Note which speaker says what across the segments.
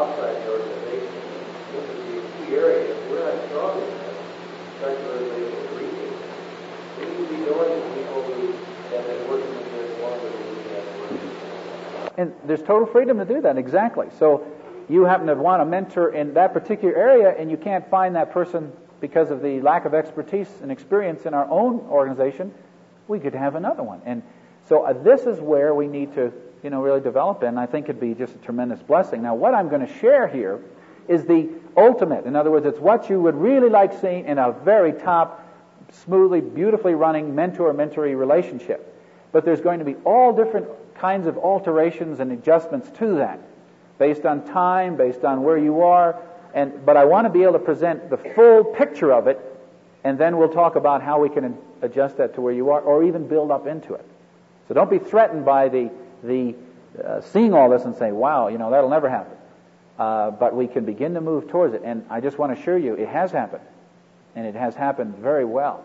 Speaker 1: outside the organization, this would be a key area. If we're not strong in this, secularization of reading, we need to be going to people who have been working with this longer than we have worked.
Speaker 2: And there's total freedom to do that, exactly. So you happen to want a mentor in that particular area, and you can't find that person because of the lack of expertise and experience in our own organization, we could have another one. And so this is where we need to, really develop it, and I think it'd be just a tremendous blessing. Now, what I'm going to share here is the ultimate. In other words, it's what you would really like seeing in a very top, smoothly, beautifully running mentor-mentee relationship. But there's going to be all different kinds of alterations and adjustments to that, based on time, based on where you are. But I want to be able to present the full picture of it, and then we'll talk about how we can adjust that to where you are, or even build up into it. So don't be threatened by the seeing all this and say, wow, that'll never happen. But we can begin to move towards it. And I just want to assure you, it has happened. And it has happened very well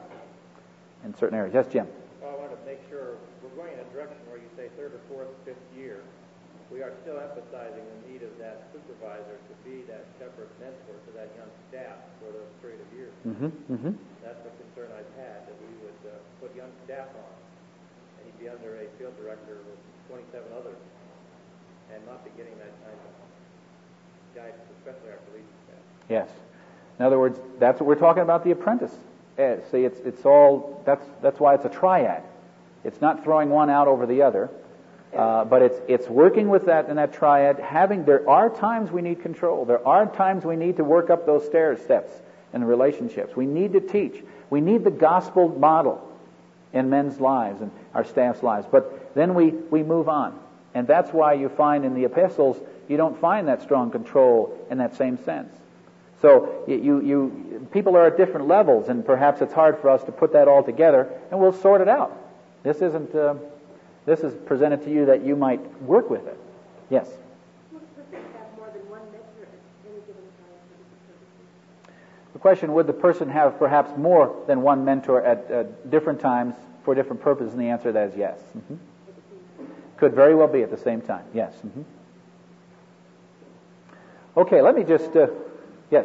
Speaker 2: in certain areas. Yes, Jim?
Speaker 3: Well, I want to make sure we're going in a direction where you say third or fourth, fifth year. We are still emphasizing the need of that supervisor to be that shepherd mentor to that young staff for those period of years. That's the concern I've had, that we would put young staff on, and he'd be under a field director with 27 others, and not be getting that kind of guidance, especially our police staff.
Speaker 2: Yes. In other words, that's what we're talking about, the apprentice. See, it's all, that's why it's a triad. It's not throwing one out over the other. But it's working with that in that triad. There are times we need control. There are times we need to work up those steps in relationships. We need to teach. We need the gospel model in men's lives and our staff's lives. But then we move on. And that's why you find in the epistles, you don't find that strong control in that same sense. So people are at different levels, and perhaps it's hard for us to put that all together, and we'll sort it out. This is presented to you that you might work with it. Yes?
Speaker 4: Would the person have more than one mentor at any given time for different purposes?
Speaker 2: The question, would the person have perhaps more than one mentor at different times for different purposes? And the answer to that is yes. Could very well be at the same time. Yes. Okay, let me just... yes?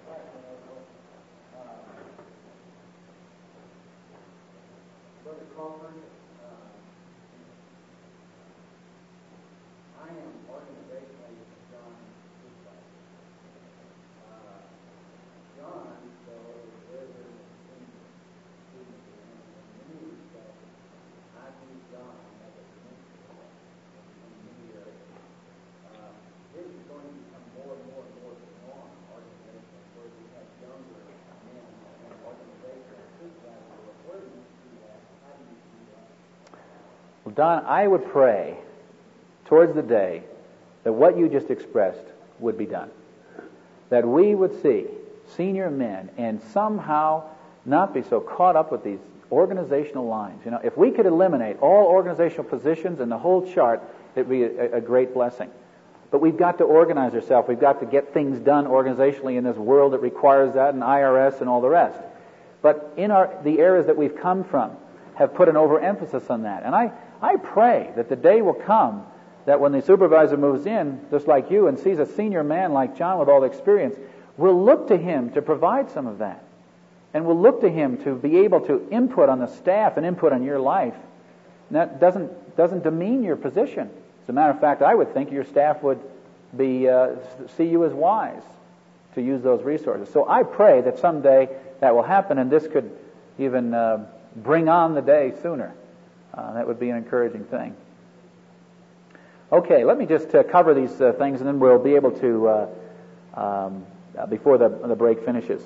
Speaker 2: Don, I would pray towards the day that what you just expressed would be done. That we would see senior men and somehow not be so caught up with these organizational lines. If we could eliminate all organizational positions and the whole chart, it would be a great blessing. But we've got to organize ourselves. We've got to get things done organizationally in this world that requires that, and IRS and all the rest. But in the areas that we've come from have put an overemphasis on that. And I pray that the day will come that when the supervisor moves in, just like you, and sees a senior man like John with all the experience, we'll look to him to provide some of that. And we'll look to him to be able to input on the staff and input on your life. And that doesn't demean your position. As a matter of fact, I would think your staff would see you as wise to use those resources. So I pray that someday that will happen, and this could even bring on the day sooner. That would be an encouraging thing. Okay, let me just cover these things, and then we'll be able to, before the break finishes.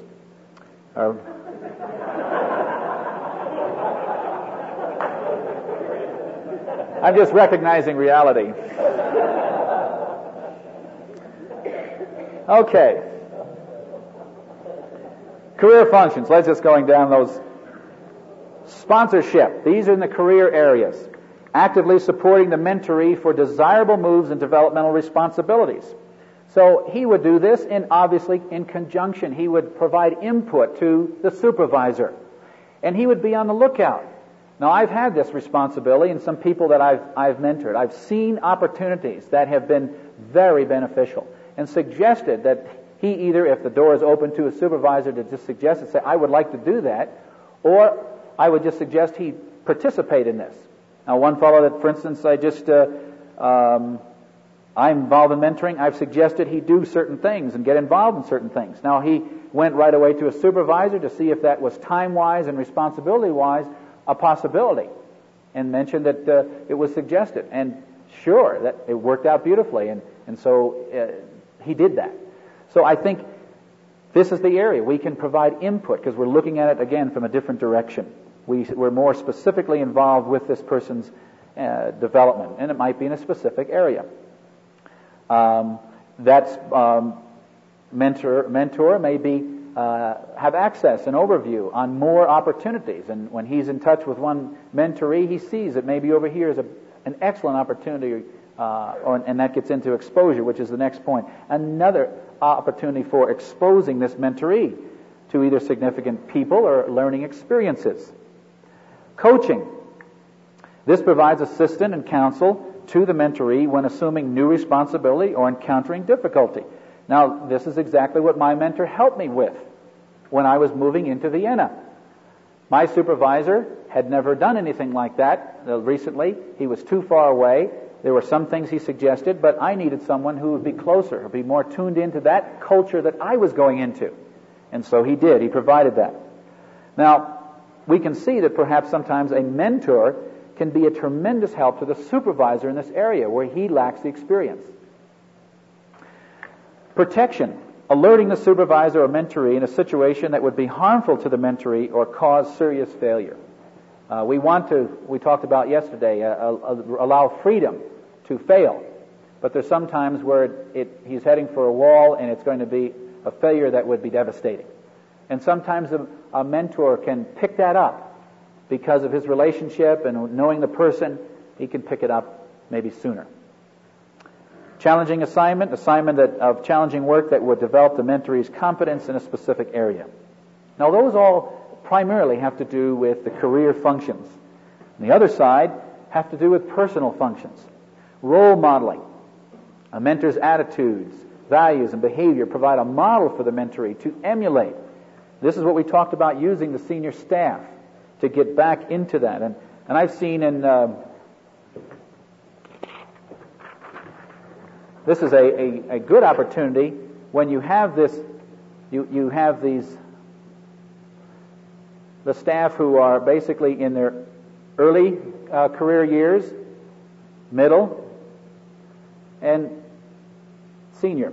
Speaker 2: I'm just recognizing reality. Okay. Career functions. Let's just going down those. Sponsorship. These are in the career areas. Actively supporting the mentoree for desirable moves and developmental responsibilities. So he would do this, and obviously in conjunction. He would provide input to the supervisor. And he would be on the lookout. Now, I've had this responsibility in some people that I've mentored. I've seen opportunities that have been very beneficial. and suggested that he either, if the door is open to a supervisor, to just suggest it, say, I would like to do that, or I would just suggest he participate in this. Now, one fellow that, for instance, I'm involved in mentoring, I've suggested he do certain things and get involved in certain things. Now, he went right away to a supervisor to see if that was time-wise and responsibility-wise a possibility, and mentioned that it was suggested. And sure, that it worked out beautifully, and so he did that. So I think this is the area we can provide input, because we're looking at it again from a different direction. We're more specifically involved with this person's development, and it might be in a specific area. Mentor may be have access and overview on more opportunities, and when he's in touch with one mentoree, he sees that maybe over here is an excellent opportunity, and that gets into exposure, which is the next point. Another opportunity for exposing this mentoree to either significant people or learning experiences. Coaching. This provides assistance and counsel to the mentoree when assuming new responsibility or encountering difficulty. Now, this is exactly what my mentor helped me with when I was moving into Vienna. My supervisor had never done anything like that recently. He was too far away. There were some things he suggested, but I needed someone who would be closer, be more tuned into that culture that I was going into. And so he did. He provided that. Now, we can see that perhaps sometimes a mentor can be a tremendous help to the supervisor in this area where he lacks the experience. Protection. Alerting the supervisor or mentoree in a situation that would be harmful to the mentoree or cause serious failure. We talked about yesterday, allow freedom to fail. But there's some times where he's heading for a wall and it's going to be a failure that would be devastating. And sometimes a mentor can pick that up because of his relationship and knowing the person. He can pick it up maybe sooner. Challenging assignment of challenging work that would develop the mentoree's competence in a specific area. Now, those all primarily have to do with the career functions. On the other side, have to do with personal functions. Role modeling. A mentor's attitudes, values, and behavior provide a model for the mentoree to emulate. This is what we talked about, using the senior staff to get back into that. And I've seen in... this is a good opportunity when you have this, you have the staff who are basically in their early career years, middle, and senior,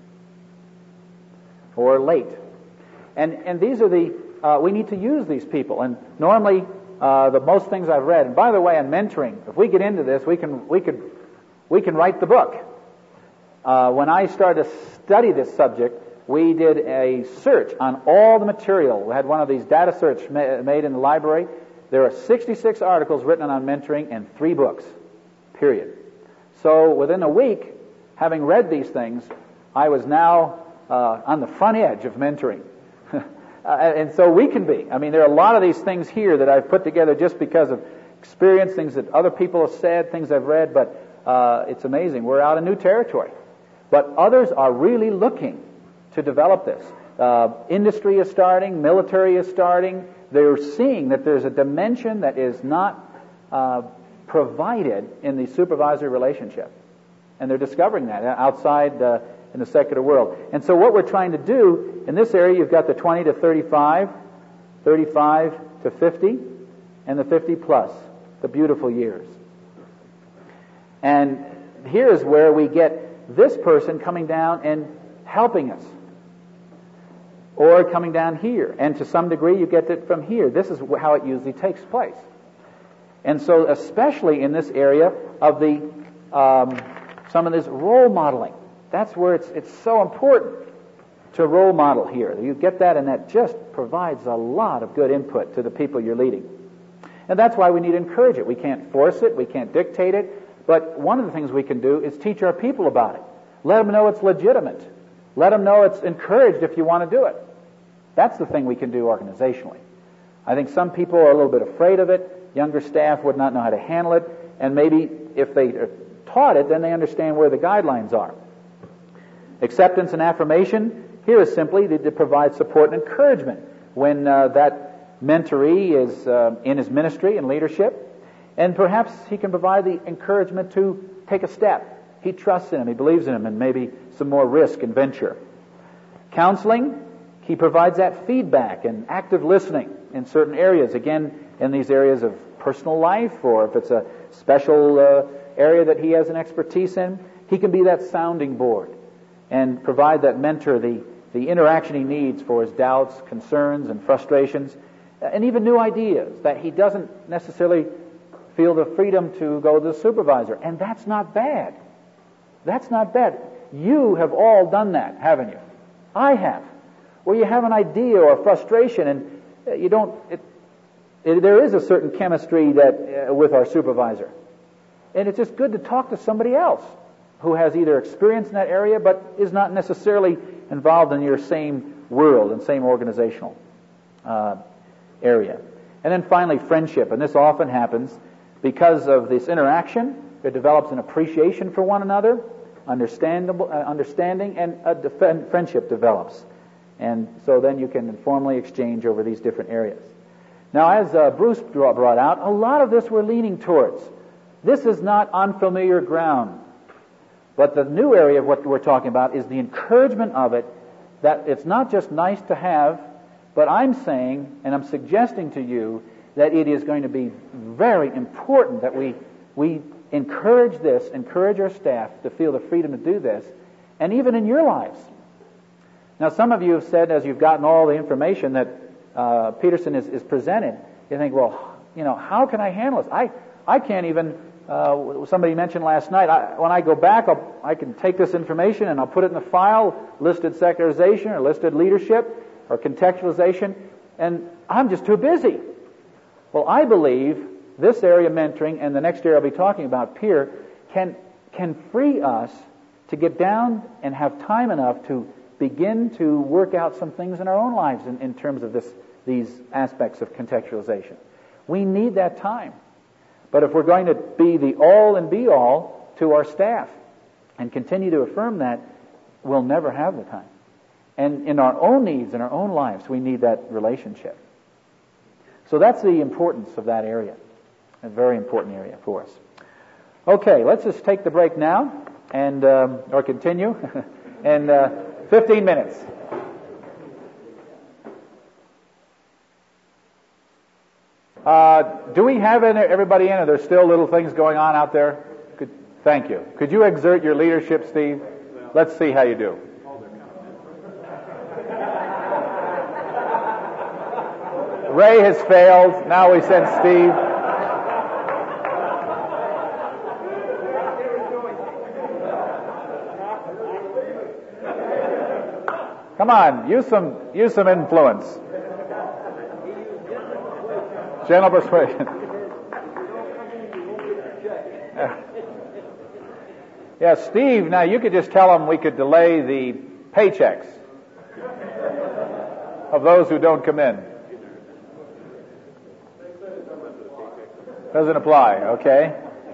Speaker 2: or late. And these are we need to use these people. And normally, the most things I've read, and by the way, on mentoring, if we get into this, we can write the book. When I started to study this subject, we did a search on all the material. We had one of these data search made in the library. There are 66 articles written on mentoring and 3 books, period. So within a week, having read these things, I was now on the front edge of mentoring. And so we can be. I mean, there are a lot of these things here that I've put together just because of experience, things that other people have said, things I've read, but it's amazing. We're out in new territory. But others are really looking to develop this. Industry is starting, military is starting. They're seeing that there's a dimension that is not provided in the supervisory relationship. And they're discovering that outside in the secular world. And so what we're trying to do in this area, you've got the 20 to 35, 35 to 50, and the 50 plus, the beautiful years. And here's where we get this person coming down and helping us. Or coming down here. And to some degree you get it from here. This is how it usually takes place. And so especially in this area of the some of this role modeling. That's where it's so important to role model here. You get that, and that just provides a lot of good input to the people you're leading. And that's why we need to encourage it. We can't force it. We can't dictate it. But one of the things we can do is teach our people about it. Let them know it's legitimate. Let them know it's encouraged if you want to do it. That's the thing we can do organizationally. I think some people are a little bit afraid of it. Younger staff would not know how to handle it. And maybe if they are taught it, then they understand where the guidelines are. Acceptance and affirmation here is simply to provide support and encouragement when that mentoree is in his ministry and leadership. And perhaps he can provide the encouragement to take a step. He trusts in him, he believes in him, and maybe some more risk and venture. Counseling, he provides that feedback and active listening in certain areas. Again, in these areas of personal life, or if it's a special area that he has an expertise in, he can be that sounding board and provide that mentor the interaction he needs for his doubts, concerns, and frustrations, and even new ideas that he doesn't necessarily feel the freedom to go to the supervisor. And that's not bad. That's not bad. You have all done that, haven't you? I have. Where you have an idea or frustration and you don't... there is a certain chemistry that with our supervisor. And it's just good to talk to somebody else who has either experience in that area but is not necessarily involved in your same world and same organizational area. And then finally, friendship. And this often happens because of this interaction. It develops an appreciation for one another, understanding, and a friendship develops. And so then you can informally exchange over these different areas. Now, as Bruce brought out, a lot of this we're leaning towards. This is not unfamiliar ground. But the new area of what we're talking about is the encouragement of it, that it's not just nice to have, but I'm saying, and I'm suggesting to you, that it is going to be very important that we encourage our staff to feel the freedom to do this, and even in your lives. Now, some of you have said, as you've gotten all the information that Peterson is presented, you think, well, how can I handle this? I can't even, somebody mentioned last night, when I go back, I can take this information and I'll put it in the file, listed secularization or listed leadership or contextualization, and I'm just too busy. Well, I believe this area of mentoring and the next area I'll be talking about, peer, can free us to get down and have time enough to begin to work out some things in our own lives in terms of these aspects of contextualization. We need that time. But if we're going to be the all and be all to our staff and continue to affirm that, we'll never have the time. And in our own needs, in our own lives, we need that relationship. So that's the importance of that area. A very important area for us. Okay, let's just take the break now and or continue. And 15 minutes. Do we have everybody in? Are there still little things going on out there? Thank you. Could you exert your leadership, Steve? Let's see how you do. Ray has failed. Now we send Steve. Come on, use some influence. Gentle persuasion. Yeah, Steve, now you could just tell him we could delay the paychecks of those who don't come in. Doesn't apply, okay?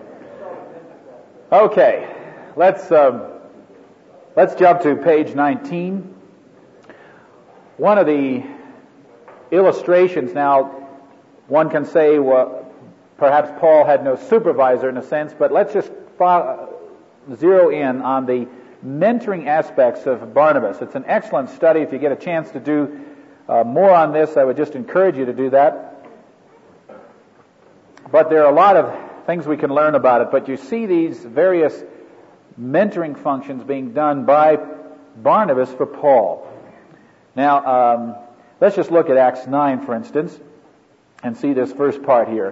Speaker 2: Okay, let's jump to page 19. One of the illustrations, now, one can say, well, perhaps Paul had no supervisor in a sense, but let's just zero in on the mentoring aspects of Barnabas. It's an excellent study. If you get a chance to do more on this, I would just encourage you to do that. But there are a lot of things we can learn about it. But you see these various mentoring functions being done by Barnabas for Paul. Now, let's just look at Acts 9, for instance, and see this first part here.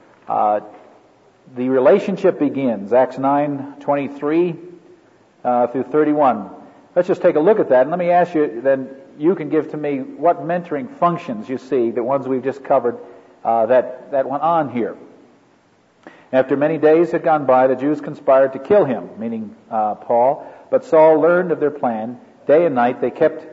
Speaker 2: The relationship begins, Acts 9, 23 through 31. Let's just take a look at that, and let me ask you, then you can give to me what mentoring functions you see, the ones we've just covered, that went on here. After many days had gone by, the Jews conspired to kill him, meaning Paul, but Saul learned of their plan. Day and night they kept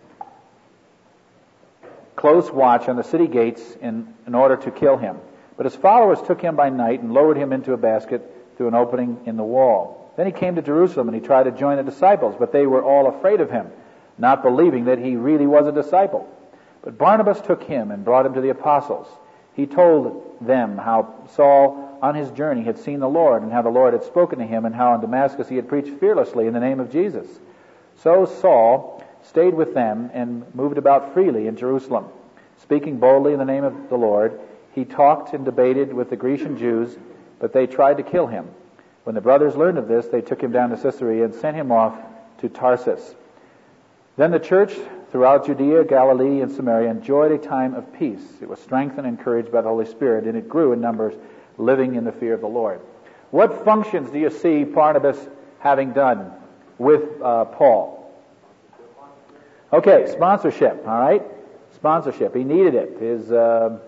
Speaker 2: close watch on the city gates in order to kill him. But his followers took him by night and lowered him into a basket through an opening in the wall. Then he came to Jerusalem, and he tried to join the disciples, but they were all afraid of him, not believing that he really was a disciple. But Barnabas took him and brought him to the apostles. He told them how Saul on his journey had seen the Lord, and how the Lord had spoken to him, and how in Damascus he had preached fearlessly in the name of Jesus. So Saul stayed with them and moved about freely in Jerusalem. Speaking boldly in the name of the Lord, he talked and debated with the Grecian Jews, but they tried to kill him. When the brothers learned of this, they took him down to Caesarea and sent him off to Tarsus. Then the church throughout Judea, Galilee, and Samaria enjoyed a time of peace. It was strengthened and encouraged by the Holy Spirit, and it grew in numbers, living in the fear of the Lord. What functions do you see Barnabas having done with Paul? Okay, sponsorship, all right? Sponsorship. He needed it.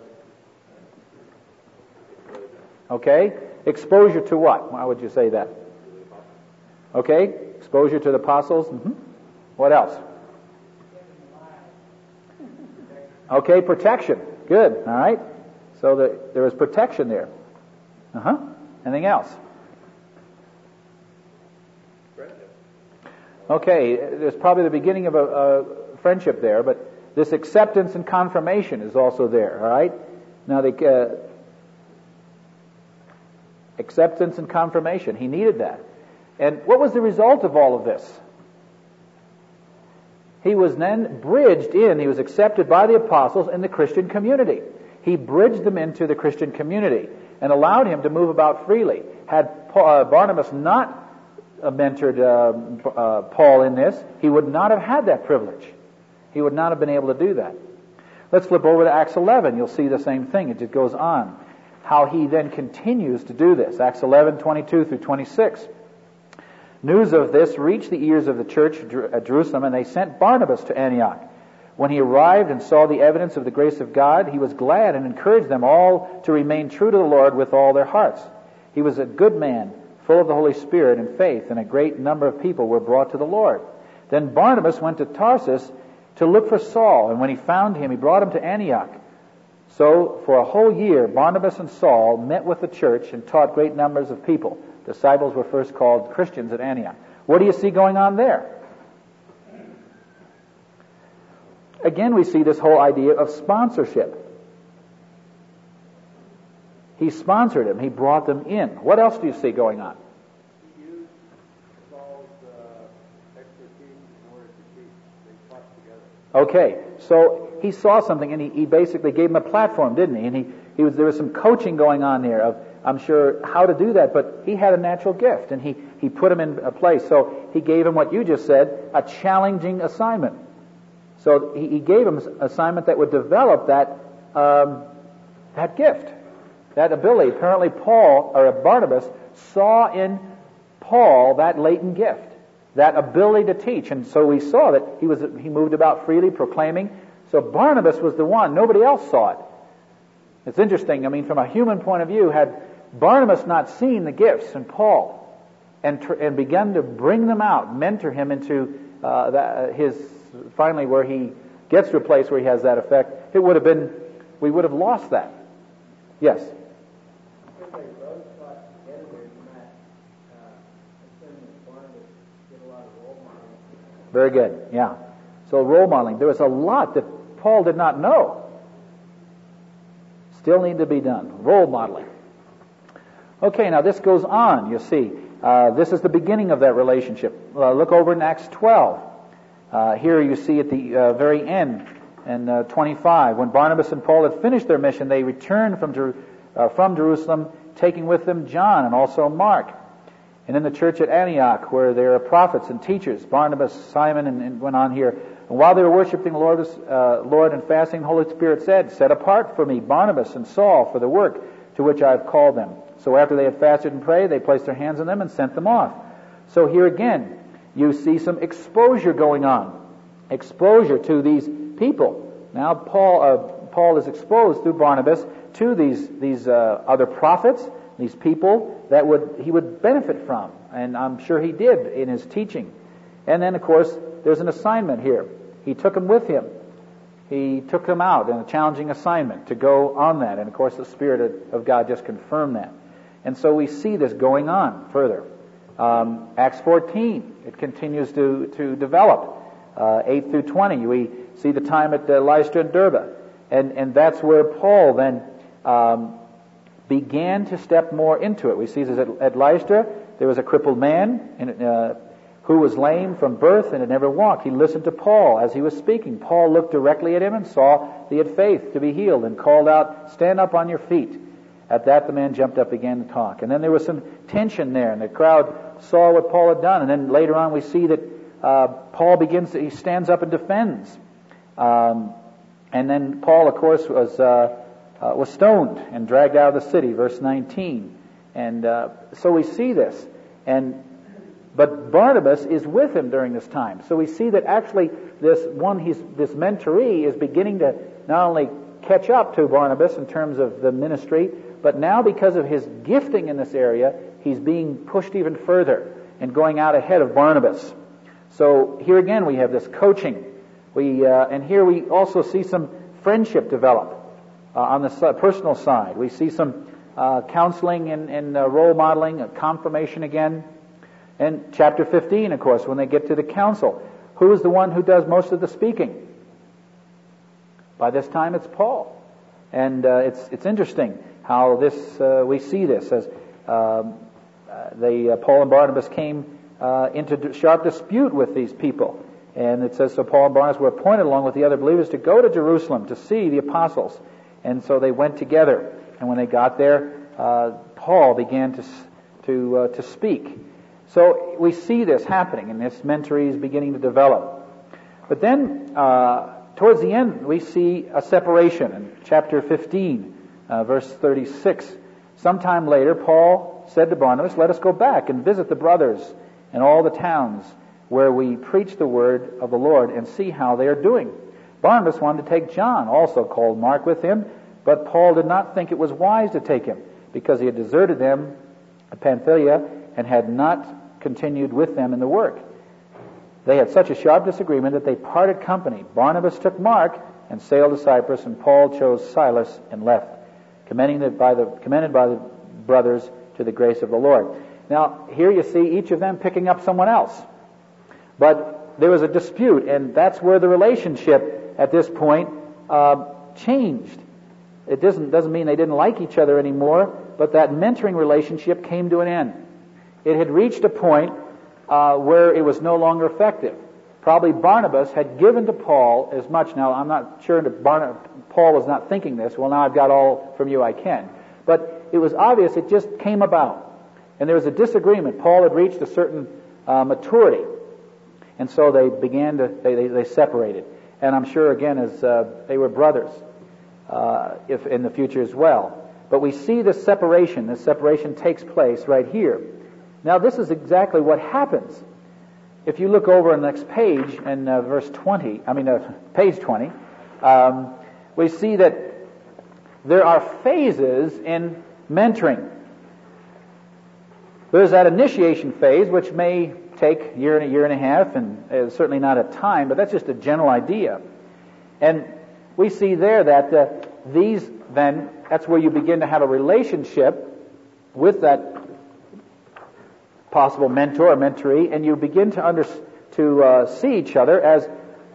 Speaker 2: Okay, exposure to what? Why would you say that? Okay, exposure to the apostles. What else? Okay, protection. Good, all right? So there was protection there. Anything else? Okay, there's probably the beginning of a friendship there, but this acceptance and confirmation is also there, all right? Now, the acceptance and confirmation, he needed that. And what was the result of all of this? He was then bridged in, he was accepted by the apostles in the Christian community. He bridged them into the Christian community and allowed him to move about freely. Had Barnabas not mentored Paul in this, he would not have had that privilege. He would not have been able to do that. Let's flip over to Acts 11. You'll see the same thing. It just goes on. How he then continues to do this. Acts 11, 22 through 26. News of this reached the ears of the church at Jerusalem, and they sent Barnabas to Antioch. When he arrived and saw the evidence of the grace of God, he was glad and encouraged them all to remain true to the Lord with all their hearts. He was a good man, full of the Holy Spirit and faith, and a great number of people were brought to the Lord. Then Barnabas went to Tarsus to look for Saul, and when he found him, he brought him to Antioch. So for a whole year, Barnabas and Saul met with the church and taught great numbers of people. Disciples were first called Christians at Antioch. What do you see going on there? Again, we see this whole idea of sponsorship. He sponsored them. He brought them in. What else do you see going on?
Speaker 3: He used Saul's expertise in order to teach. They taught together.
Speaker 2: Okay, so he saw something, and he basically gave him a platform, didn't he? And there was some coaching going on there of, I'm sure, how to do that, but he had a natural gift, and he put him in a place. So he gave him what you just said, a challenging assignment. So he gave him an assignment that would develop that gift, that ability. Apparently Barnabas saw in Paul that latent gift, that ability to teach. And so we saw that he moved about freely, proclaiming. So Barnabas was the one. Nobody else saw it. It's interesting. I mean, from a human point of view, had Barnabas not seen the gifts in Paul and begun to bring them out, mentor him into finally where he gets to a place where he has that effect, we would have lost that. Yes? Very good, yeah. So role modeling. There was a lot that Paul did not know. Still need to be done. Role modeling. Okay, now this goes on, you see. This is the beginning of that relationship. Look over in Acts 12. Here you see at the very end, in 25, when Barnabas and Paul had finished their mission, they returned from Jerusalem, taking with them John and also Mark. And in the church at Antioch, where there are prophets and teachers, Barnabas, Simon, and went on here. And while they were worshiping the Lord and fasting, the Holy Spirit said, "Set apart for me Barnabas and Saul for the work to which I have called them." So after they had fasted and prayed, they placed their hands on them and sent them off. So here again, you see some exposure going on. Exposure to these people. Now Paul is exposed through Barnabas to these other prophets, these people that he would benefit from. And I'm sure he did in his teaching. And then, of course, there's an assignment here. He took them with him. He took them out in a challenging assignment to go on that. And, of course, the Spirit of God just confirmed that. And so we see this going on further. Acts 14, it continues to develop. 8 through 20, we see the time at Lystra and Derbe. And that's where Paul then began to step more into it. We see this at Lystra. There was a crippled man who was lame from birth and had never walked. He listened to Paul as he was speaking. Paul looked directly at him and saw that he had faith to be healed and called out, "Stand up on your feet." At that, the man jumped up and began to talk. And then there was some tension there, and the crowd saw what Paul had done. And then later on, we see that Paul he stands up and defends. And then Paul, of course, was stoned and dragged out of the city, verse 19. And so we see this. But Barnabas is with him during this time. So we see that actually this mentoree is beginning to not only catch up to Barnabas in terms of the ministry, but now because of his gifting in this area, he's being pushed even further and going out ahead of Barnabas. So here again we have this coaching. And here we also see some friendship develop on the personal side. We see some counseling and role modeling, confirmation again. And chapter 15, of course, when they get to the council, who is the one who does most of the speaking? By this time it's Paul. And it's interesting how we see this as Paul and Barnabas came into sharp dispute with these people. And it says, so Paul and Barnabas were appointed along with the other believers to go to Jerusalem to see the apostles. And so they went together. And when they got there, Paul began to speak. So we see this happening, and this mentoree is beginning to develop. But then, towards the end, we see a separation. In chapter 15, verse 36, sometime later, Paul said to Barnabas, "Let us go back and visit the brothers in all the towns where we preach the word of the Lord and see how they are doing." Barnabas wanted to take John, also called Mark, with him, but Paul did not think it was wise to take him, because he had deserted them at Pamphylia and had not continued with them in the work. They had such a sharp disagreement that they parted company. Barnabas took Mark and sailed to Cyprus, and Paul chose Silas and left, commended by the brothers to the grace of the Lord. Now, here you see each of them picking up someone else. But there was a dispute, and that's where the relationship at this point changed. It doesn't mean they didn't like each other anymore, but that mentoring relationship came to an end. It had reached a point where it was no longer effective. Probably Barnabas had given to Paul as much. Now, I'm not sure that Paul was not thinking this. Well, now I've got all from you I can. But it was obvious it just came about. And there was a disagreement. Paul had reached a certain maturity. And so they separated. And I'm sure, again, as they were brothers, if in the future as well. But we see this separation. This separation takes place right here. Now, this is exactly what happens. If you look over on the next page, in page 20, we see that there are phases in mentoring. There's that initiation phase, which may take a year and a half, and certainly not a time, but that's just a general idea. And we see there that that's where you begin to have a relationship with that possible mentor or mentoree, and you begin to see each other as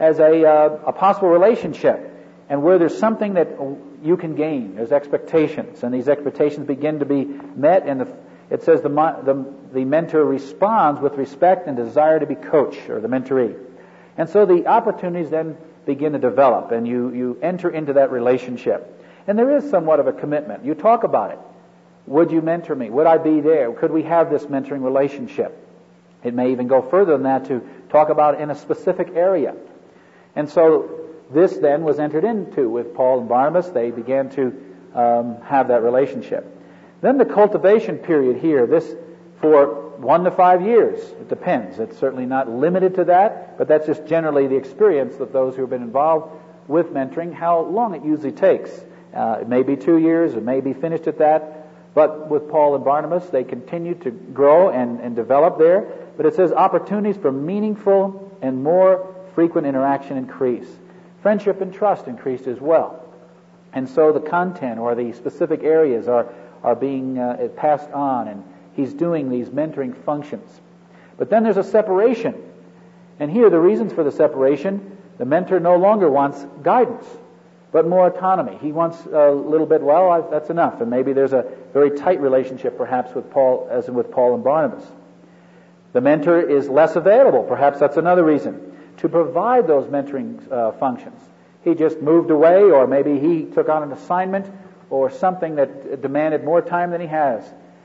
Speaker 2: a possible relationship, and where there's something that you can gain. There's expectations, and these expectations begin to be met, and it says the mentor responds with respect and desire to be coached, or the mentoree. And so the opportunities then begin to develop, and you enter into that relationship. And there is somewhat of a commitment. You talk about it. Would you mentor me? Would I be there? Could we have this mentoring relationship? It may even go further than that to talk about it in a specific area. And so this then was entered into with Paul and Barnabas. They began to have that relationship. Then the cultivation period here, this for 1 to 5 years. It depends. It's certainly not limited to that, but that's just generally the experience of those who have been involved with mentoring, how long it usually takes. It may be 2 years, it may be finished at that. But with Paul and Barnabas, they continued to grow and develop there. But it says opportunities for meaningful and more frequent interaction increase. Friendship and trust increased as well. And so the content or the specific areas are being passed on. And he's doing these mentoring functions. But then there's a separation. And here the reasons for the separation, the mentor no longer wants guidance, but more autonomy. He wants a little bit, that's enough. And maybe there's a very tight relationship perhaps with Paul, as in with Paul and Barnabas. The mentor is less available. Perhaps that's another reason to provide those mentoring functions. He just moved away, or maybe he took on an assignment or something that demanded more time than he has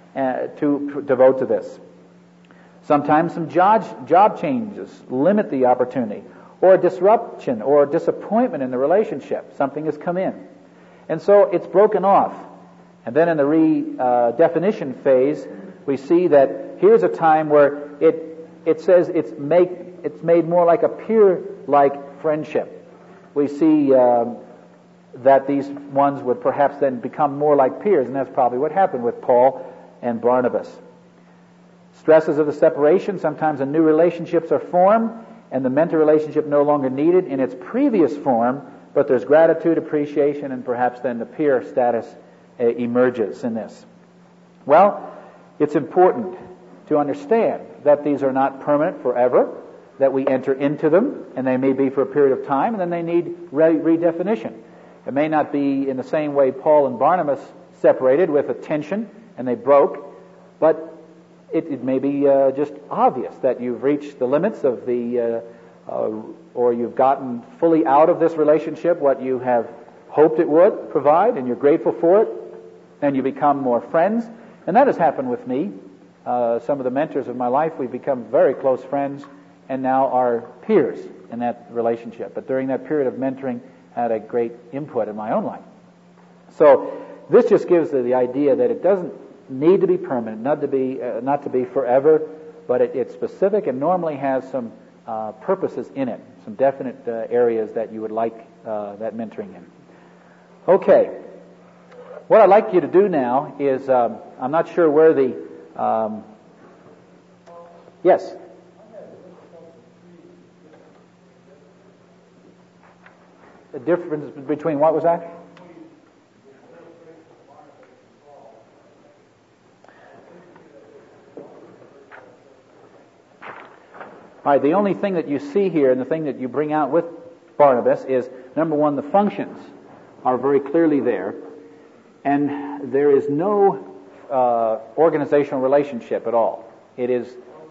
Speaker 2: to devote to this. Sometimes some job changes limit the opportunity, or a disruption or disappointment in the relationship. Something has come in. And so it's broken off. And then in the redefinition phase, we see that here's a time where it says it's made more like a peer-like friendship. We see that these ones would perhaps then become more like peers, and that's probably what happened with Paul and Barnabas. Stresses of the separation, sometimes a new relationships are formed, and the mentor relationship no longer needed in its previous form, but there's gratitude, appreciation, and perhaps then the peer status emerges in this. Well, it's important to understand that these are not permanent forever, that we enter into them, and they may be for a period of time, and then they need redefinition. It may not be in the same way Paul and Barnabas separated with a tension, and they broke, but it may be just obvious that you've reached the limits of or you've gotten fully out of this relationship what you have hoped it would provide, and you're grateful for it, and you become more friends. And that has happened with me. Some of the mentors of my life, we've become very close friends, and now are peers in that relationship. But during that period of mentoring, had a great input in my own life. So this just gives the idea that it doesn't need to be permanent, not to be forever, but it's specific and normally has some purposes in it, some definite areas that you would like that mentoring in. Okay, what I'd like you to do now is, I'm not sure where the yes. The difference between what was that? All right, the only thing that you see here and the thing that you bring out with Barnabas is, number one, the functions are very clearly there, and there is no organizational relationship at all. It is...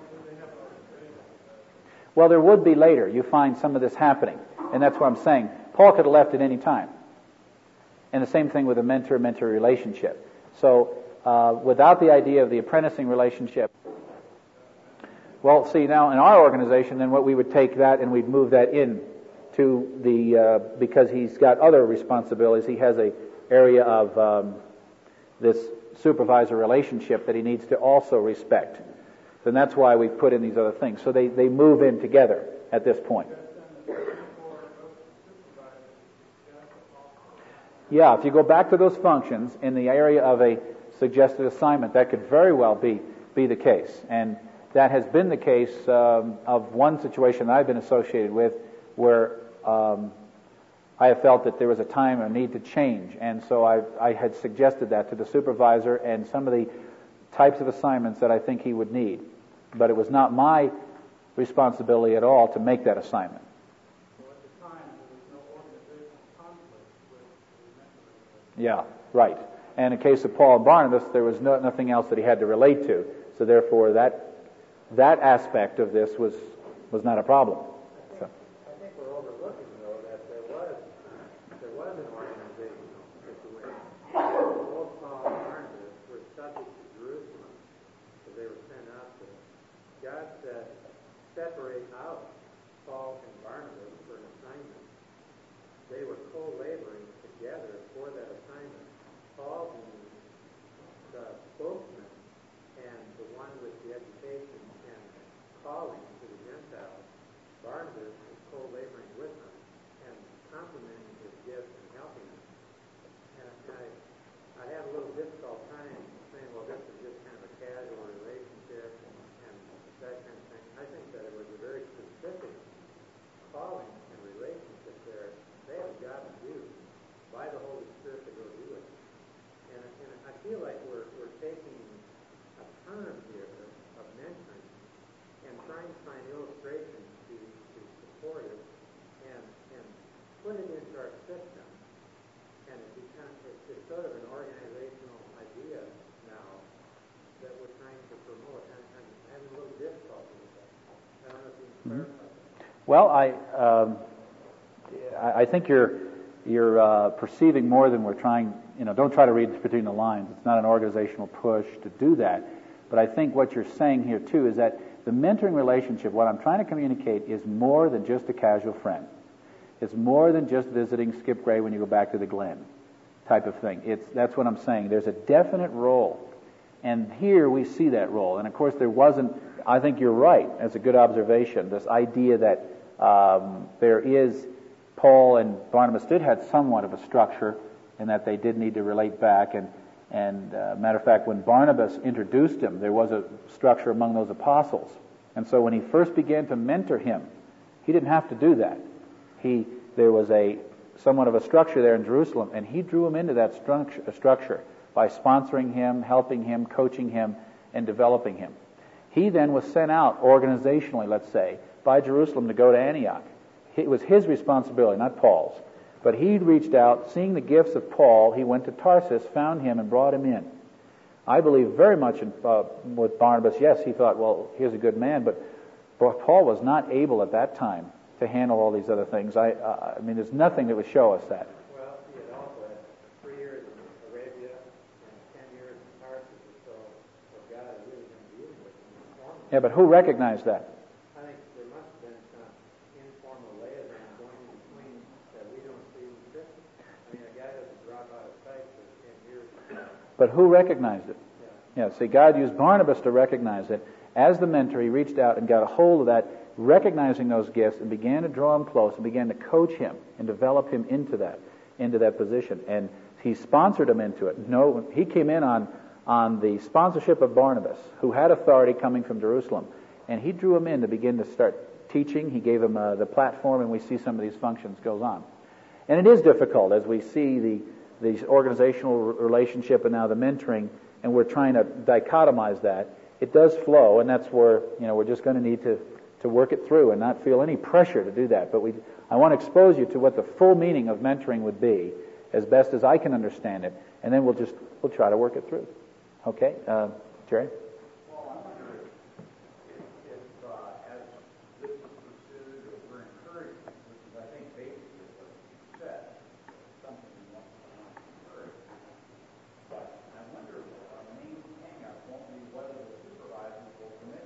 Speaker 2: Well, there would be later. You find some of this happening, and that's what I'm saying. Paul could have left at any time. And the same thing with a mentor-mentor relationship. So, without the idea of the apprenticing relationship, well, see, now in our organization, then what we would take that and we'd move that in to the, because he's got other responsibilities. He has a area of this supervisor relationship that he needs to also respect. And that's why we put in these other things. So they move in together at this point. Yeah, if you go back to those functions in the area of a suggested assignment, that could very well be the case. And that has been the case of one situation that I've been associated with where I have felt that there was a time or need to change. And so I had suggested that to the supervisor and some of the types of assignments that I think he would need. But it was not my responsibility at all to make that assignment. Yeah, right. And in the case of Paul and Barnabas, there was nothing else that he had to relate to. So therefore, that aspect of this was not a problem. So.
Speaker 3: I think we're overlooking, though, that there was an organizational situation. Both Paul and Barnabas were subject to Jerusalem because they were sent out there. God said, separate out Paul and Barnabas for an assignment. They were co-laboring together for that assignment. Paul being the spokesman and the one with the education and calling to the Gentiles. Barnabas was co-laboring with them and complementing his gifts and helping them. And I had a little difficult time saying, well, this is just kind of a casual relationship and that kind of thing. I think that it was a very specific calling and relationship there. They have a job to do by the Holy Spirit to go do it. And I feel like we're taking
Speaker 2: Well, I think you're perceiving more than we're trying. Don't try to read between the lines. It's not an organizational push to do that. But I think what you're saying here too is that the mentoring relationship, what I'm trying to communicate, is more than just a casual friend. It's more than just visiting Skip Gray when you go back to the Glen type of thing. That's what I'm saying. There's a definite role. And here we see that role. And of course there wasn't, I think you're right, that's a good observation, this idea that there is, Paul and Barnabas did have somewhat of a structure and that they did need to relate back. And matter of fact, when Barnabas introduced him, there was a structure among those apostles. And so when he first began to mentor him, he didn't have to do that. There was somewhat of a structure there in Jerusalem, and he drew him into that structure by sponsoring him, helping him, coaching him, and developing him. He then was sent out organizationally, let's say, by Jerusalem to go to Antioch. It was his responsibility, not Paul's. But he reached out, seeing the gifts of Paul, he went to Tarsus, found him, and brought him in. I believe very much with Barnabas. Yes, he thought, well, here's a good man, but Paul was not able at that time to handle all these other things. I mean, there's nothing that would show us that.
Speaker 3: Well, he had also had 3 years in Arabia and 10 years in Tarsus, so God had really been dealing with him.
Speaker 2: Yeah, but who recognized that?
Speaker 3: I think there must have been some informal liaison going in between that we don't see in Scripture. I mean, a guy doesn't drop out of sight for 10 years.
Speaker 2: But who recognized it? Yeah, see, God used Barnabas to recognize it. As the mentor, he reached out and got a hold of that, recognizing those gifts, and began to draw him close and began to coach him and develop him into that position. And he sponsored him into it. No, he came in on the sponsorship of Barnabas, who had authority coming from Jerusalem. And he drew him in to begin to start teaching. He gave him the platform, and we see some of these functions goes on. And it is difficult as we see the organizational relationship and now the mentoring, and we're trying to dichotomize that. It does flow, and that's where we're just going to need to work it through and not feel any pressure to do that. But I want to expose you to what the full meaning of mentoring would be, as best as I can understand it, and then we'll try to work it through. Okay, Jerry?
Speaker 5: Well, I wonder if as this is pursued or we're encouraged, which is I think basically what you said, something we want to encourage. But I wonder if our main hang-up won't be whether the supervisors will commit.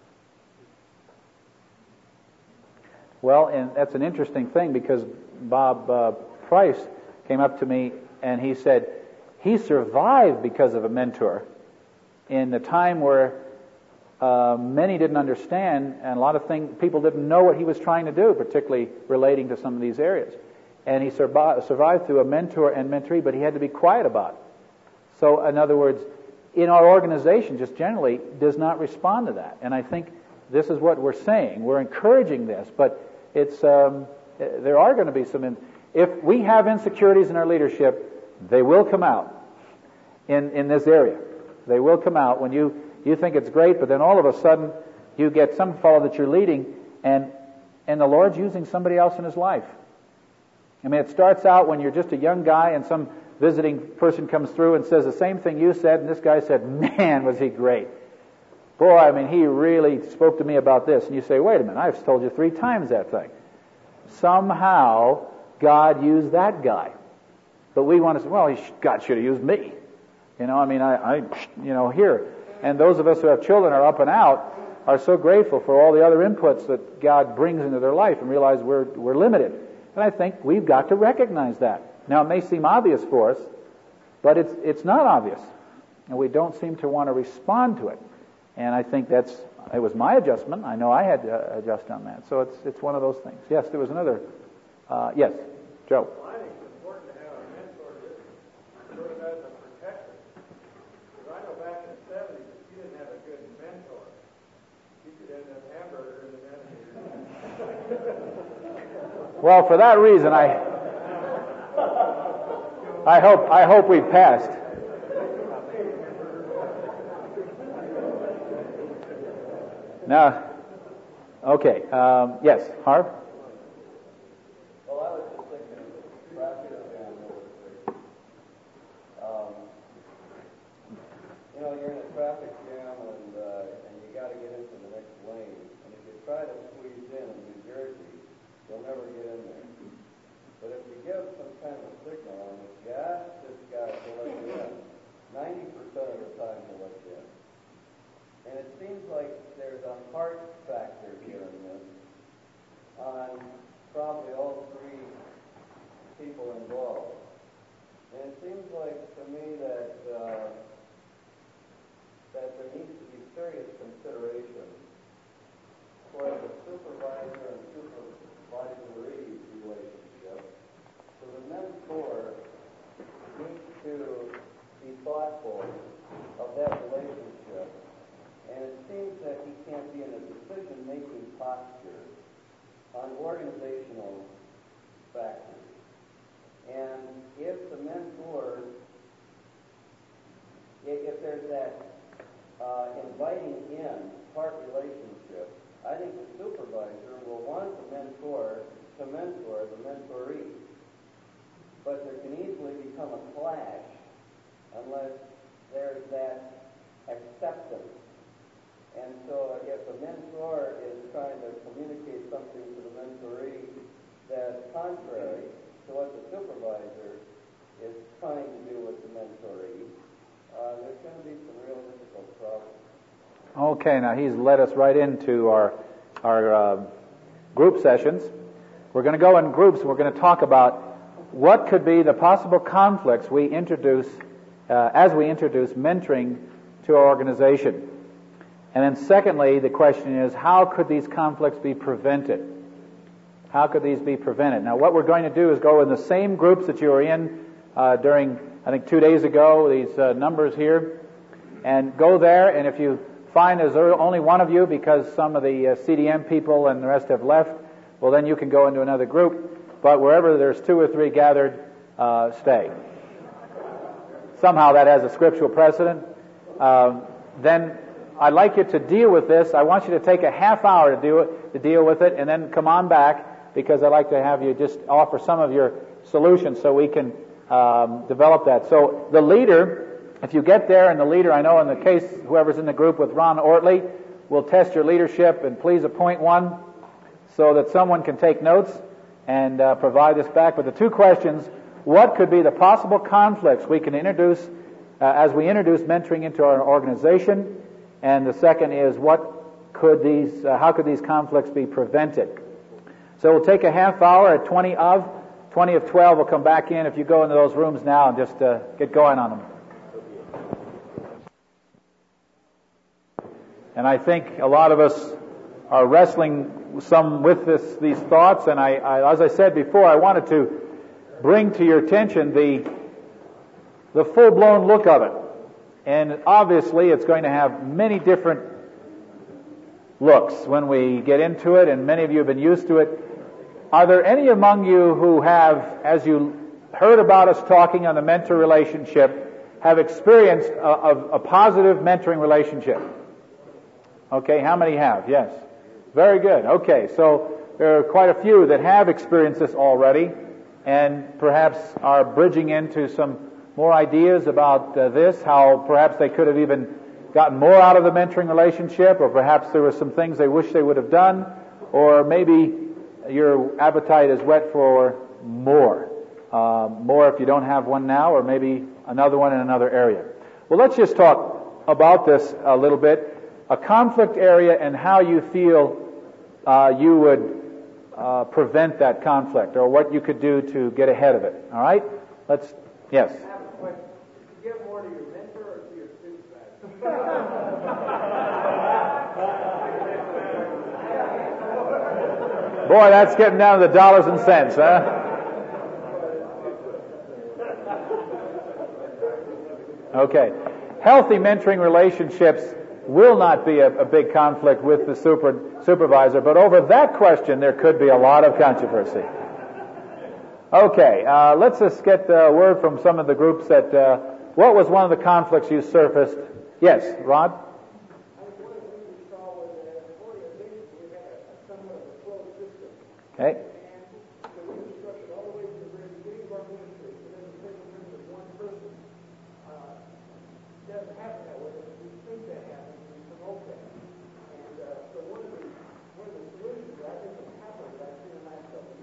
Speaker 2: Well, and that's an interesting thing because Bob Price came up to me and he said he survived because of a mentor in the time where many didn't understand and a lot of people didn't know what he was trying to do, particularly relating to some of these areas. And he survived through a mentor and mentee, but he had to be quiet about it. So, in other words, in our organization, just generally, does not respond to that. And I think this is what we're saying. We're encouraging this, but it's there are going to be some. If we have insecurities in our leadership, they will come out in this area. They will come out when you think it's great, but then all of a sudden you get some fellow that you're leading, and the Lord's using somebody else in his life. I mean, it starts out when you're just a young guy and some visiting person comes through and says the same thing you said, and this guy said, man, was he great. Boy, I mean, he really spoke to me about this. And you say, wait a minute, I've told you 3 times that thing. Somehow, God used that guy. But we want to say, well, God should have used me. I mean, I here. And those of us who have children are up and out are so grateful for all the other inputs that God brings into their life and realize we're limited. And I think we've got to recognize that. Now, it may seem obvious for us, but it's not obvious. And we don't seem to want to respond to it. And I think it was my adjustment. I know I had to adjust on that. So it's one of those things. Yes, there was another. Yes, Joe.
Speaker 3: Well, I think it's important to have a mentor that sort of as a protector. Because I know back in the 70s, if you didn't have a good mentor, you could end up hamburger in the enemy.
Speaker 2: Well, for that reason, I hope we've passed. Now, okay, yes, Harv?
Speaker 1: Well, I was just thinking of traffic jam you're in a traffic jam and you got to get into the next lane. And if you try to squeeze in, never get in there. But if you give some kind of a signal on it, you ask this guy to let you in, 90% of the time he'll let you in. And it seems like there's a heart factor here in this on probably all three people involved. And it seems like to me that there needs to be serious consideration for the supervisor and supervisory relationship. So the mentor needs to be thoughtful of that relationship. And it seems that he can't be in a decision-making posture on organizational factors. And if the mentor, if there's that inviting in part relationship, I think the supervisor will want the mentor to mentor the mentoree. But there can easily become a clash unless there's that acceptance. And so if the mentor is trying to communicate something to the mentoree that's contrary to what the supervisor is trying to do with the mentoree, there's going to be some real difficult problems.
Speaker 2: Okay, now he's led us right into our group sessions. We're going to go in groups and we're going to talk about what could be the possible conflicts we introduce as we introduce mentoring to our organization. And then secondly, the question is, how could these conflicts be prevented? How could these be prevented? Now, what we're going to do is go in the same groups that you were in during, I think, 2 days ago, these numbers here, and go there, and if you find there's only one of you because some of the CDM people and the rest have left, well, then you can go into another group. But wherever there's 2 or 3 gathered, stay. Somehow that has a scriptural precedent. Then I'd like you to deal with this. I want you to take a half hour to deal with it, and then come on back, because I'd like to have you just offer some of your solutions so we can develop that. So the leader, if you get there, and the leader, I know in the case, whoever's in the group with Ron Ortley, will test your leadership, and please appoint one so that someone can take notes and provide this back. But the 2 questions, what could be the possible conflicts we can introduce as we introduce mentoring into our organization? And the second is, how could these conflicts be prevented? So we'll take a half hour at 20 of 12. We'll come back in if you go into those rooms now and just get going on them. And I think a lot of us are wrestling some with these thoughts. And I, as I said before, I wanted to bring to your attention the full-blown look of it. And obviously it's going to have many different looks when we get into it, and many of you have been used to it. Are there any among you who have, as you heard about us talking on the mentor relationship, have experienced a positive mentoring relationship? Okay, how many have? Yes. Very good. Okay, so there are quite a few that have experienced this already, and perhaps are bridging into some more ideas about this, how perhaps they could have even gotten more out of the mentoring relationship, or perhaps there were some things they wish they would have done, or maybe your appetite is whet for more. More if you don't have one now, or maybe another one in another area. Well, let's just talk about this a little bit. A conflict area and how you feel you would prevent that conflict, or what you could do to get ahead of it. All right? Yes.
Speaker 5: Give more to your mentor or to your supervisor?
Speaker 2: Boy, that's getting down to the dollars and cents, huh? Okay. Healthy mentoring relationships will not be a big conflict with the supervisor, but over that question there could be a lot of controversy. Okay, let's just get a word from some of the groups that, what was one of the conflicts you surfaced? Yes, Rod?
Speaker 5: I was one of the things we saw was that as an organization we had a somewhat of a closed system.
Speaker 2: Okay.
Speaker 5: And the way it was structured all the way to the very beginning of our ministry, within the circumference of one person, doesn't happen that way. We think that happens, we promote that. And so one of the solutions that I think has happened, I've seen in the last couple of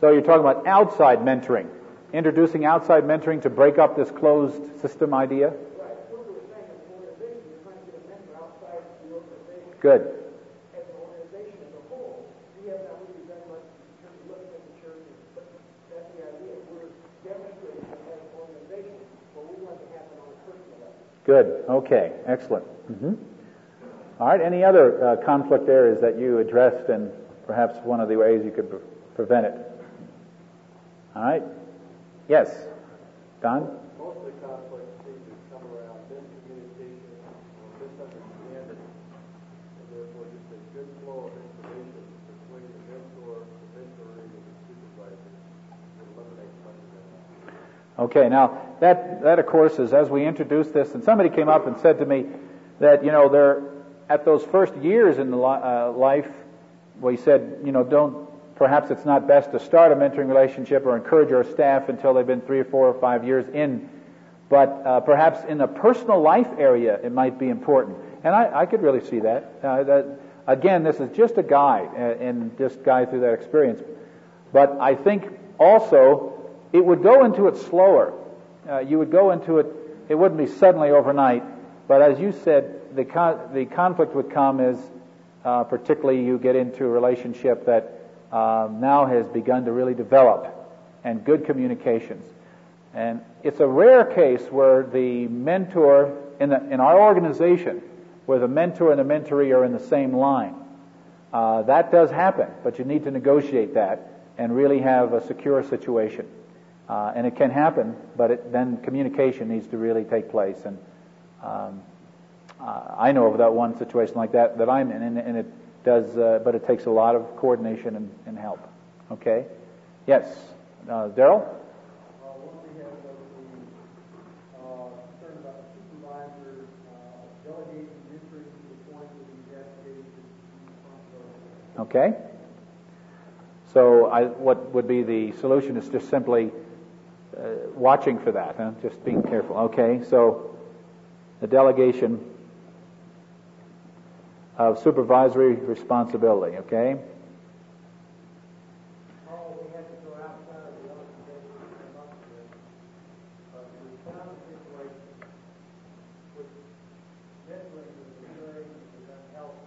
Speaker 2: So you're talking about outside mentoring, introducing outside mentoring to break up this closed system idea?
Speaker 6: Right. What we were saying as an organization, you're trying to get a mentor outside the organization.
Speaker 2: Good.
Speaker 6: As an organization as a whole, we have not really done much in terms of looking at the church, but that's the idea. We're demonstrating it as an organization, but we want it to happen on a personal level.
Speaker 2: Good. Okay. Excellent. All right. Any other conflict areas that you addressed, and perhaps one of the ways you could prevent it? All right. Yes. Don?
Speaker 3: Most of the conflicts seem to come around miscommunication or misunderstanding, and therefore just a good flow of information between the mentor, the mentoree, and the supervisor to eliminate much of that.
Speaker 2: Okay. Now that of course is as we introduce this, and somebody came up and said to me that they're at those first years in the life, we said perhaps it's not best to start a mentoring relationship or encourage our staff until they've been 3 or 4 or 5 years in. But perhaps in the personal life area, it might be important. And I could really see that. Again, this is just a guide, and just guide through that experience. But I think also it would go into it slower. You would go into it, it wouldn't be suddenly overnight. But as you said, the conflict would come as particularly you get into a relationship that now has begun to really develop, and good communications. And it's a rare case where the mentor in our organization, where the mentor and the mentoree are in the same line. That does happen, but you need to negotiate that and really have a secure situation. And it can happen, but then communication needs to really take place. And I know of that one situation like that I'm in, and it does, but it takes a lot of coordination and help. Okay? Yes. Daryl?
Speaker 6: One we have was the concern about the supervisor delegating mentoring to the point where he's abdicated his responsibility.
Speaker 2: Okay. So what would be the solution is just simply watching for that, just being careful. Okay, so the delegation of supervisory responsibility, okay?
Speaker 6: Oh, we have to go outside of the organization to come up with we found a situation with mentoring with the leader is unhealthy.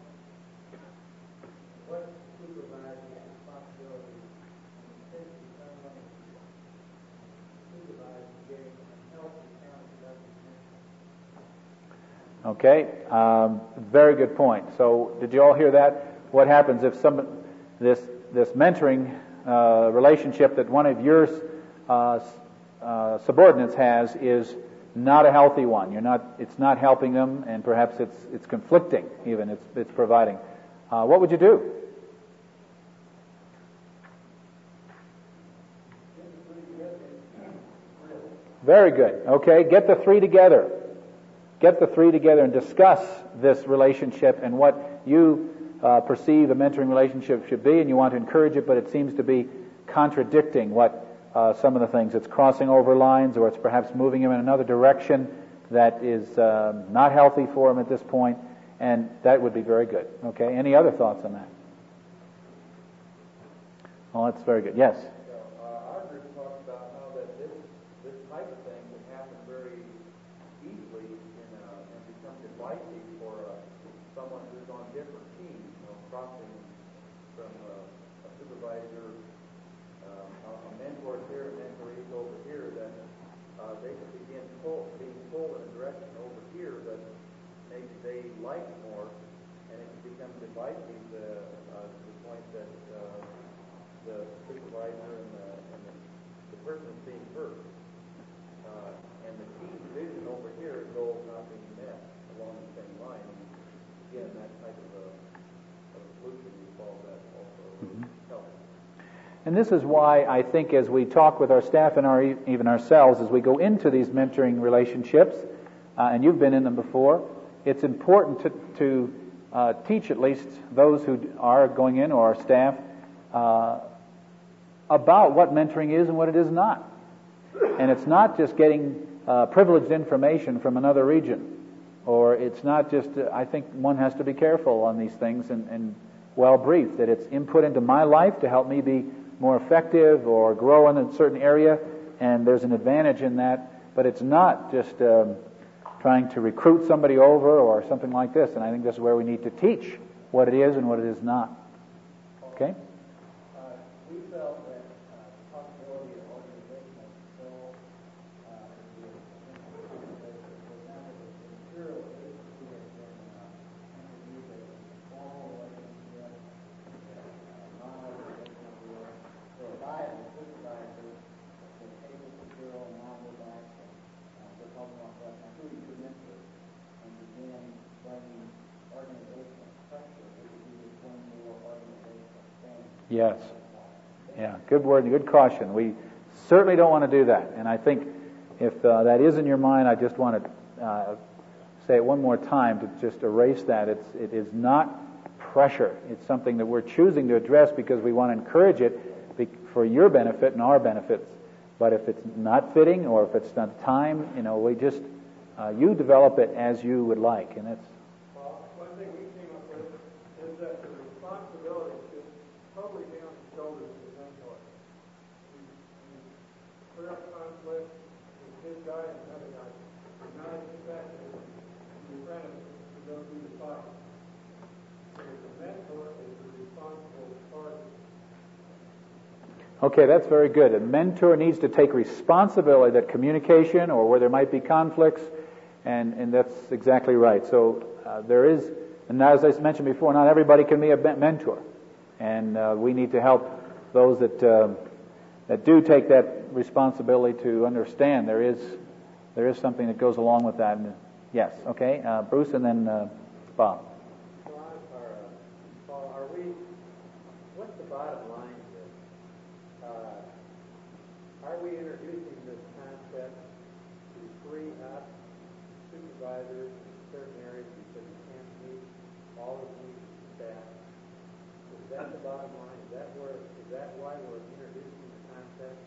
Speaker 6: What supervisory responsibility takes to someone supervising getting unhealthy counterproductive mentoring?
Speaker 2: Okay, very good point. So, did you all hear that? What happens if this mentoring relationship that one of your subordinates has is not a healthy one? It's not helping them, and perhaps it's conflicting. Even it's providing. What would you do? Very good. Okay, get the three together. Get the three together and discuss this relationship and what you perceive a mentoring relationship should be, and you want to encourage it, but it seems to be contradicting what some of the things. It's crossing over lines, or it's perhaps moving him in another direction that is not healthy for him at this point, and that would be very good. Okay, any other thoughts on that? Oh, that's very good. Yes?
Speaker 3: Our group talks about how that this type of thing can happen very easily and become divisive for someone who's on different teams, crossing from a supervisor, a mentor here, a mentoree over here, that they could begin being pulled in a direction over here that maybe they like more, and it can become divisive to the point that the supervisor and the person is being hurt. And the team vision over here, goals not being met along the same line. And again, that type of a solution, we call that also help.
Speaker 2: And this is why I think as we talk with our staff and even ourselves, as we go into these mentoring relationships, and you've been in them before, it's important to teach at least those who are going in, or our staff, about what mentoring is and what it is not. And it's not just getting privileged information from another region, or it's not just, I think one has to be careful on these things and well briefed, that it's input into my life to help me be more effective or grow in a certain area, and there's an advantage in that. But it's not just trying to recruit somebody over or something like this. And I think this is where we need to teach what it is and what it is not. Okay?
Speaker 6: We felt that the possibility of organizational control for example, the Imperial Agency has been introduced as a formal relationship, non-organizational deal. So if I, as a supervisor, will take this material and now go back and we're talking about that, and who you mentor and begin bringing organizational structure, it would be just one more organizational thing.
Speaker 2: Yes. Yeah, good word and good caution. We certainly don't want to do that. And I think if that is in your mind, I just want to say it one more time to just erase that. It is not pressure. It's something that we're choosing to address because we want to encourage it for your benefit and our benefits. But if it's not fitting or if it's not time, we just, you develop it as you would like. And it's...
Speaker 6: Well, one thing we came up with is that the responsibility should totally be on the shoulders of the mentor. You clear up conflict with his guy and another guy. You're not expected your friend to go through the fight. So the mentor is the responsible party.
Speaker 2: Okay, that's very good. A mentor needs to take responsibility that communication or where there might be conflicts, and that's exactly right. So there is, and as I mentioned before, not everybody can be a mentor, and we need to help those that do take that responsibility to understand there is something that goes along with that. And, yes, okay, Bruce, and then Bob.
Speaker 3: Paul, what's the bottom line here? Are we introducing this concept to free up supervisors in certain areas because we can't meet all the needs of the staff? Is that the bottom line? Is that why we're introducing the concept?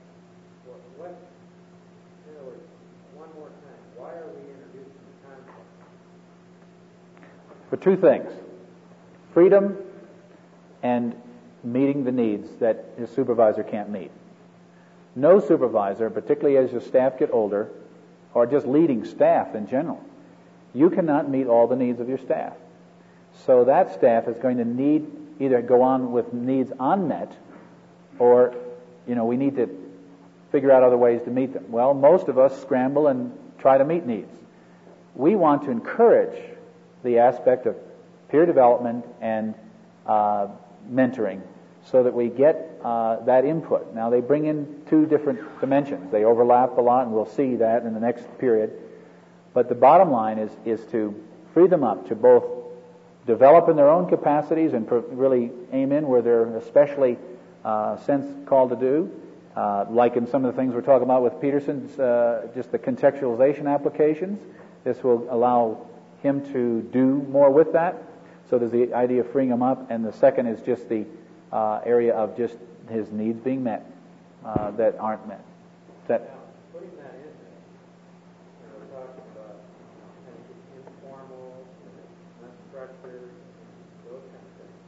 Speaker 3: In other words, one more time, why are we introducing the concept?
Speaker 2: For two things: freedom and meeting the needs that his supervisor can't meet. No supervisor, particularly as your staff get older, or just leading staff in general, you cannot meet all the needs of your staff. So that staff is going to need either go on with needs unmet, or we need to figure out other ways to meet them. Well, most of us scramble and try to meet needs. We want to encourage the aspect of peer development and mentoring so that we get that input. Now, they bring in two different dimensions. They overlap a lot, and we'll see that in the next period. But the bottom line is to free them up to both develop in their own capacities and really aim in where they're especially called to do, like in some of the things we're talking about with Peterson's, just the contextualization applications. This will allow him to do more with that. So there's the idea of freeing him up, and the second is just the area of just his needs being met that aren't met.
Speaker 3: Now, putting that in there, we're talking about informal, unstructured, those kind of things.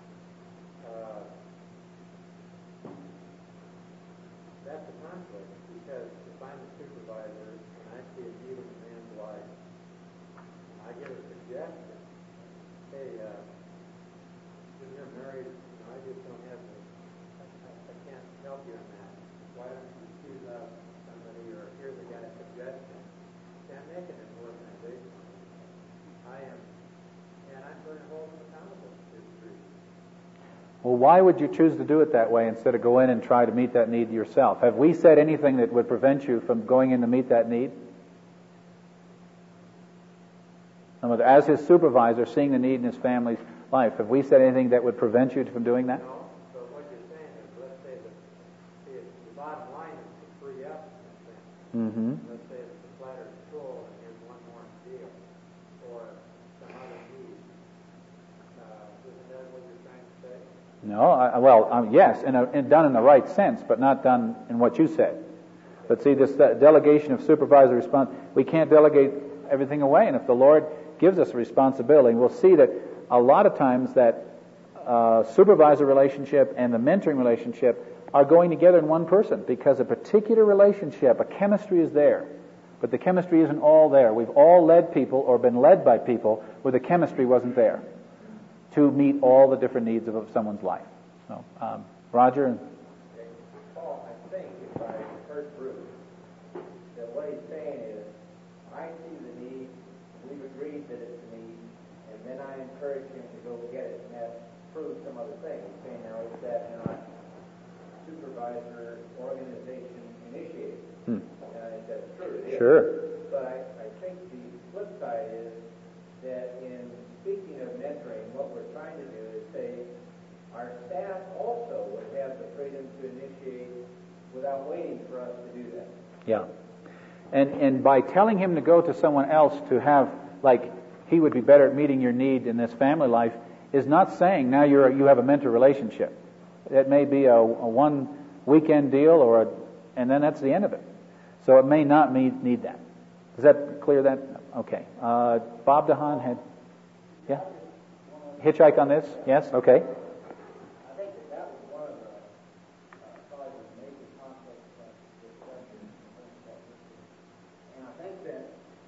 Speaker 3: That's a conflict, because if I'm a supervisor and I see a need in a man's life, I give a suggestion. Hey, when you're married, I just don't have I can't help you in that. Why don't you choose out somebody, or here's a guy's suggestion? See, I'm making an organization. I am, and I'm going to hold them accountable to this truth.
Speaker 2: Well, why would you choose to do it that way instead of go in and try to meet that need yourself? Have we said anything that would prevent you from going in to meet that need? As his supervisor, seeing the need in his family's life, have we said anything that would prevent you from doing that?
Speaker 3: No. So what you're saying is, let's say that the bottom line is to free up this thing.
Speaker 2: Mm-hmm.
Speaker 3: Let's say it's the platter's full and here's one more deal, or some other need. Isn't that what you're trying to say?
Speaker 2: No, yes, and done in the right sense, but not done in what you said. But see, this delegation of supervisory response, we can't delegate everything away, and if the Lord gives us a responsibility, we'll see that a lot of times that supervisor relationship and the mentoring relationship are going together in one person because a particular relationship, a chemistry is there. But the chemistry isn't all there. We've all led people or been led by people where the chemistry wasn't there to meet all the different needs of someone's life. So, Roger?
Speaker 3: Paul, I think if I heard Bruce, that what he's saying is, I see the need, we've agreed that it's a need, and then I encourage him to go get it, and that proves some other thing. He's saying, now, is that not supervisor organization initiated? And I think that's true. It is.
Speaker 2: Sure.
Speaker 3: But I think the flip side is that in speaking of mentoring, what we're trying to do is say our staff also would have the freedom to initiate without waiting for us to do that.
Speaker 2: Yeah. And by telling him to go to someone else to have, like, he would be better at meeting your need in this family life, is not saying now you have a mentor relationship. It may be a one weekend deal and then that's the end of it. So it may not need that. Does that clear that? Okay. Bob DeHaan had, yeah? Hitchhike on this? Yes? Okay.
Speaker 5: I think that was one of the probably the major conflicts of discussion. And I think that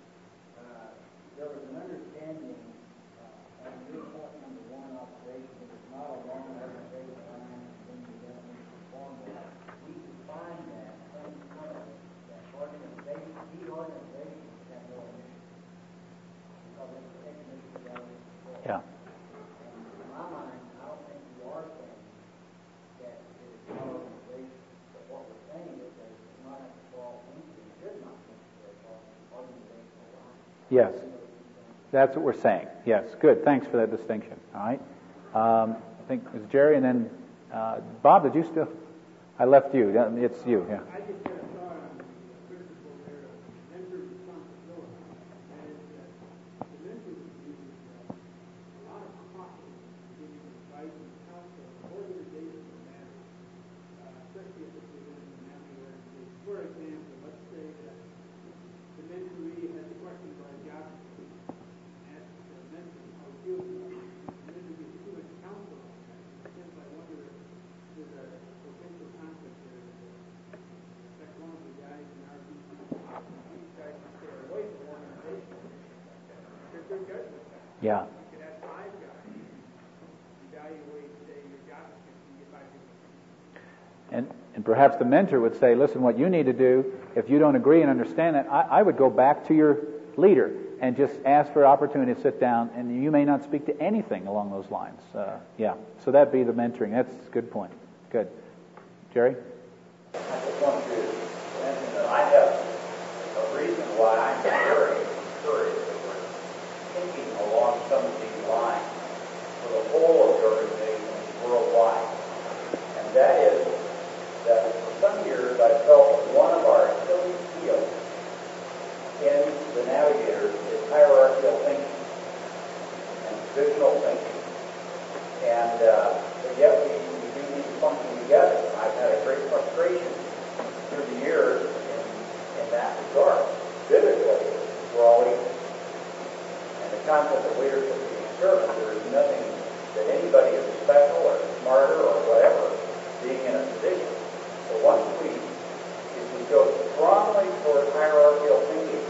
Speaker 5: there was an understanding on your point number one observation that it's not a long organization line and then you don't need to perform that. We define that internally, that organization, the organization have no initiative. Because it's the initiative that is before.
Speaker 2: Yeah.
Speaker 5: In my mind, I don't think you are saying that it is an organization. But what we're saying is that it does not have to fall into, it should not be organizational line.
Speaker 2: Yes. That's what we're saying. Yes. Good. Thanks for that distinction. All right. I think it was Jerry and then Bob, did you still? I left you. It's you. Yeah.
Speaker 6: I just had a thought on the principle there of mentor responsibility. That is that the mentor uses a lot of caution in giving advice and counsel on organizational matters, especially if it's within the family organization. For example, let's say that the mentoree has a question about a job description. Ask the mentor how he feels about it. The mentor gives too much counsel on that. Since I wonder if there's a potential conflict there that affect one of the guys in our group. These guys can stay away from organizational issues like that. They're good judgment.
Speaker 2: Yeah.
Speaker 6: You could have 5 guys evaluate, say, your job description and get 5 people.
Speaker 2: And perhaps the mentor would say, listen, what you need to do, if you don't agree and understand that, I would go back to your leader and just ask for an opportunity to sit down, and you may not speak to anything along those lines. Yeah. So that'd be the mentoring. That's a good point. Good. Jerry?
Speaker 5: I just want to mention that I have a reason why I'm very encouraged that we're thinking along some of these lines for the whole of the organization worldwide. And that is that for some years I felt that one of our Achilles heels in the Navigators is hierarchical thinking and traditional thinking. And but yet we do need to function together. I've had a great frustration through the years in that regard. Biblically, we're all equal. And the concept of leadership being servant, there is nothing that anybody is special or smarter or whatever being in a position. But once if we go strongly toward hierarchical thinking,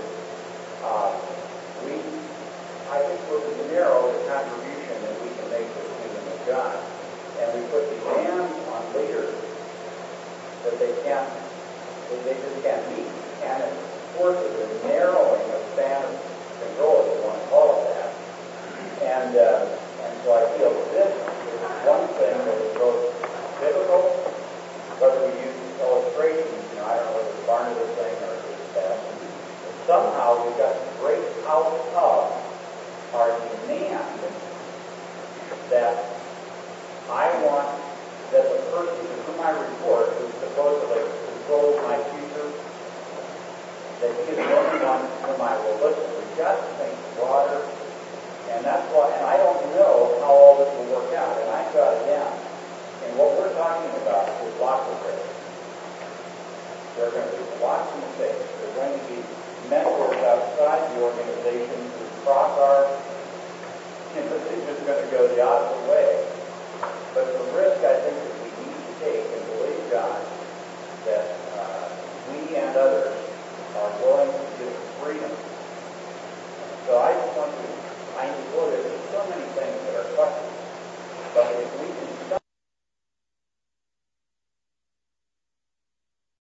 Speaker 5: I think we're to narrow the contribution that we can make to the kingdom of God. And we put demands on leaders that they just can't meet. And it forces a narrowing of span of control, if you want to call it that. And so I feel this is one thing that is both biblical, whether we use illustrations, I don't know if it's Barnabas thing or if it's that. But somehow we've got to break out of our demand that I want that the person to whom I report, who supposedly controls my future, that he is the only one whom I will listen. We've got to think broader, and that's why, and I don't know how all this will work out, and I've got again, and what we're talking about is lots of risks. There are going to be lots of mistakes. There are going to be mentors outside the organization who cross our, they're just going to go the opposite way. But the risk, I think, that we need to take and believe
Speaker 1: God that